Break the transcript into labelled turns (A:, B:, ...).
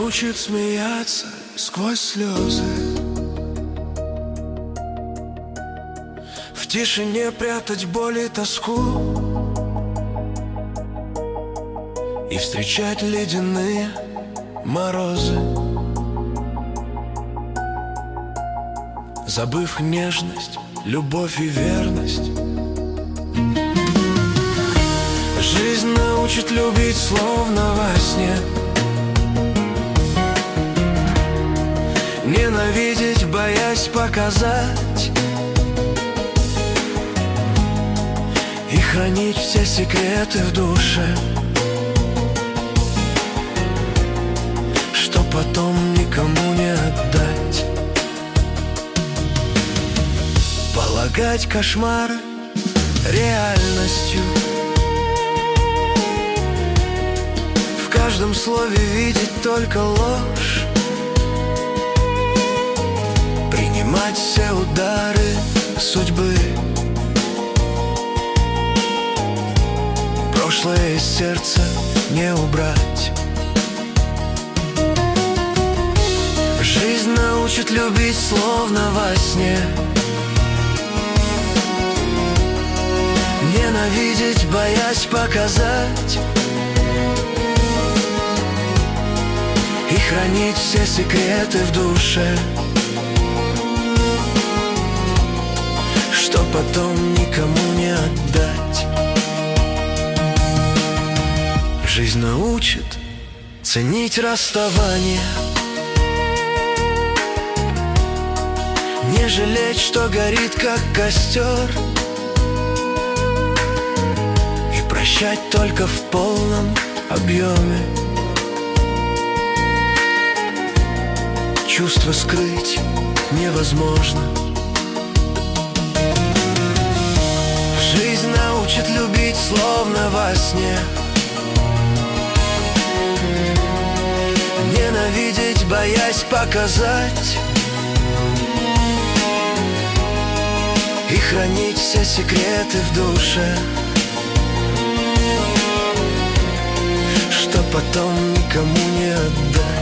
A: научит смеяться сквозь слезы, в тишине прятать боль и тоску и встречать ледяные морозы, забыв нежность, любовь и верность. Жизнь научит любить, словно во сне, ненавидеть, боясь показать, и хранить все секреты в душе, что потом никому не отдать. Полагать кошмары реальностью, в каждом слове видеть только ложь, принимать все удары судьбы, прошлое из сердца не убрать. Жизнь научит любить, словно во сне, ненавидеть, боясь показать, и хранить все секреты в душе, что потом никому не отдать. Жизнь научит ценить расставание, не жалеть, что горит как костер, и прощать только в полном объеме. Чувства скрыть невозможно. Жизнь научит любить, словно во сне, ненавидеть, боясь показать, и хранить все секреты в душе, что потом никому не отдать.